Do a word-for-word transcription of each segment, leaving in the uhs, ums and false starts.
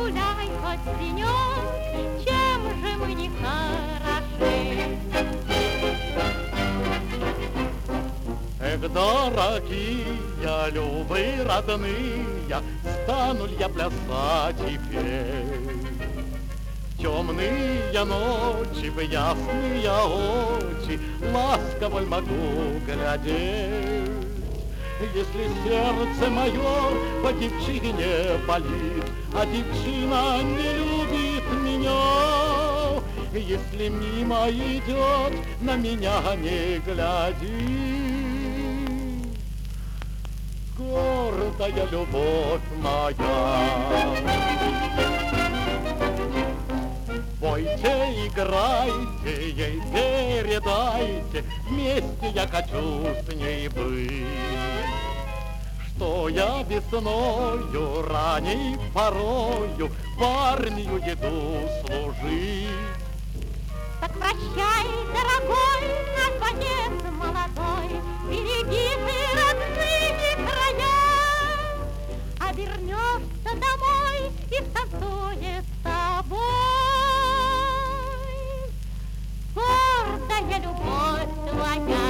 гуляй хоть денек, чем же мы не хороши. Эх, дорогие, любые, родные, стану ли я плясать теперь? Темные ночи, в ясные очи ласково могу глядеть. Если сердце мое по девчине болит, а девчина не любит меня, если мимо идет, на меня не глядит. Гордая любовь моя. Пойте, играйте, ей передайте, вместе я хочу с ней быть. Что я весною, ранней порою в армию еду служить. Так прощай, дорогой, наш отец молодой, береги ты родные края, а вернешься домой и станцует с тобой гордая любовь твоя.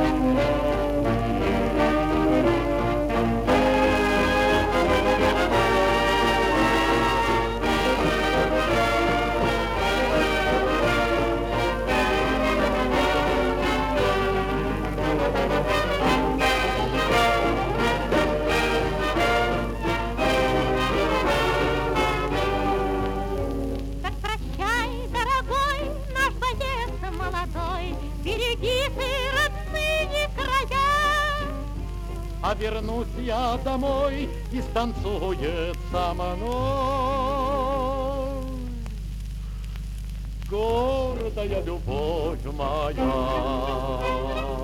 Береги ты родные края. А вернусь я домой и станцует со мной гордая любовь моя.